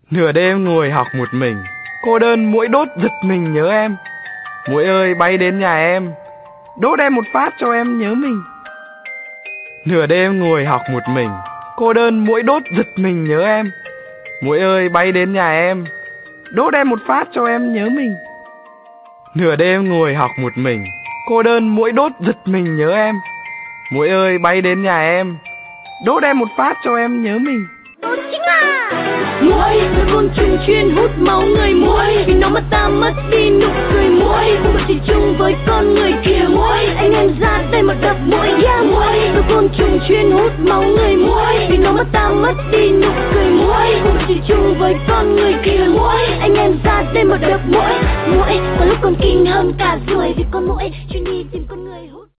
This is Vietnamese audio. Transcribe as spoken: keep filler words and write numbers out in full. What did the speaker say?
Nửa đêm ngồi học một mình, cô đơn muỗi đốt giật mình nhớ em. Muỗi ơi bay đến nhà em, đốt em một phát cho em nhớ mình. Nửa đêm ngồi học một mình, cô đơn muỗi đốt giật mình nhớ em. Muỗi ơi bay đến nhà em, đốt em một phát cho em nhớ mình. Nửa đêm ngồi học một mình, cô đơn muỗi đốt giật mình nhớ em. Muỗi ơi bay đến nhà em, đốt em một phát cho em nhớ mình. Đúng chính là muỗi là côn trùng chuyên hút máu người. Muỗi vì nó mà ta mất đi nụ cười. Muỗi không có chỉ chung với con người kia. Muỗi anh em ra đây mà đập muỗi. Yeah, muỗi là côn trùng chuyên hút máu người. Muỗi vì nó mà ta mất đi nụ cười. Muỗi không có chỉ chung với con người kia. Muỗi anh em ra đây mà đập muỗi. Muỗi có lúc còn kinh hơn cả ruồi vì con muỗi chuyên đi tìm con người.